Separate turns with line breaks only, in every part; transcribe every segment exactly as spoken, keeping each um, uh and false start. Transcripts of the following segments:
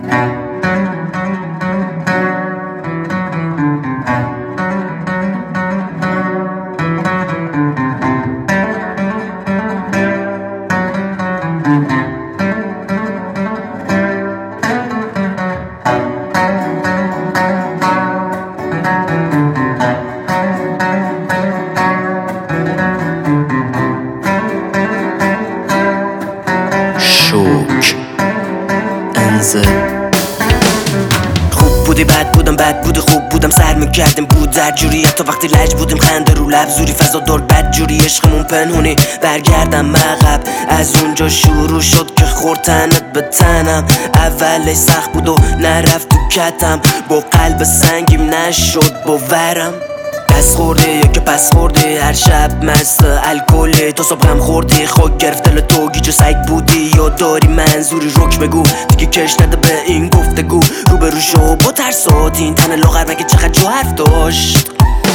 شوک انزل. خوب بودی بد بودم بد بودی خوب بودم سر میکردیم بود در جوری حتی وقتی لج بودیم خنده رو لب زوری فضا دور بد جوری عشقمون پنهونی برگردم عقب از اونجا شروع شد که خورد تنت به تنم اولش سخت بود و نرفت تو کتم با قلب سنگیم نشد باورم پس خوردی یا که پس خوردی هر شب مست الکلی تا صبح غم خوردی خاک گرفت دل تو گیج و سگ بودی یا داری منظوری رک بگو دیگه کش نده به این گفتگو روبرو شو با ترسات این تن لاغر مگه چقدر جو حرف داشت.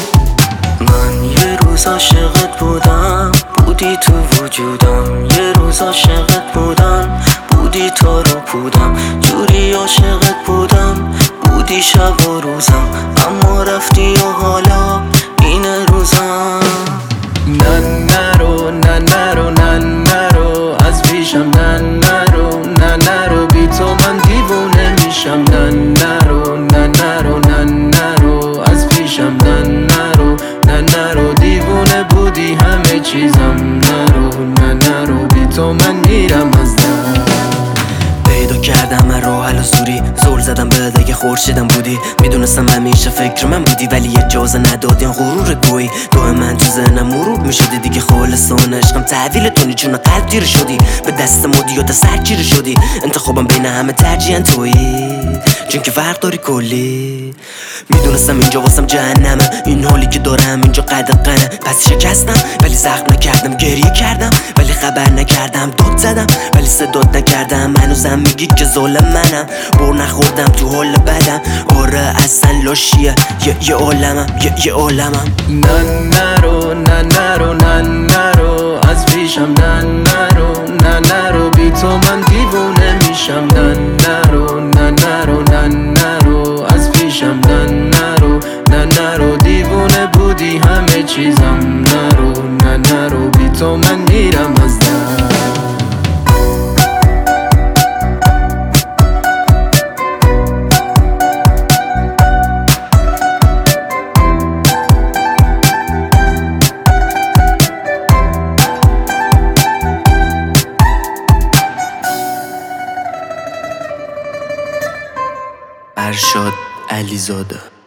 من یه روز عاشقت بودم بودی تو وجودم یه روز عاشقت بودم بودی تا رو بودم جوری عاشقت بودم بودی شب و روزم اما رفتی و حالا این روزم.
نه نرو نه نرو نه نرو از پیشم نه نرو نه نرو بی تو من دیوونه میشم نه نرو نه نرو نه نرو از پیشم نه نرو نه نرو دیوونه بودی همه چیزم نرو نه نرو بی تو من میرم از در.
پیدا کردم من راه حل و سوری زل زدم به دیگه خورشیدم بودی میدونستم همیشه فکر من بودی ولی اجازه ندادین غرور گویی گاه من تو ذهنم مرور میشدی دیگه خالصانه عشقم تحویل تونی چون قلب تیر شدی به دست مدیات سرگیر شدی انتخابم بین همه ترجیحاً تویی چون که فرق داری کلی میدونستم اینجا واسم جهنمه این حالی که دارم اینجا قدقنه پس شکستم ولی زخم نکردم گریه کردم ولی خبر نکردم داد زدم ولی صدات نکردم هنوزم میگی که ظالم منم بر نخوردم تو حال بدم آره اصلا لاشیه یه یه عالمم یه یه عالمم.
نه نرو نه نرو نه نرو از پیشم نه نرو نه نرو بی تو من دیوونه میشم نه نرو نه نرو نه نرو از پیشم نه نرو نه نرو دیوونه بودی همه چیزم نرو نه نرو بی تو من میرم از در.
ارشاد علیزاده.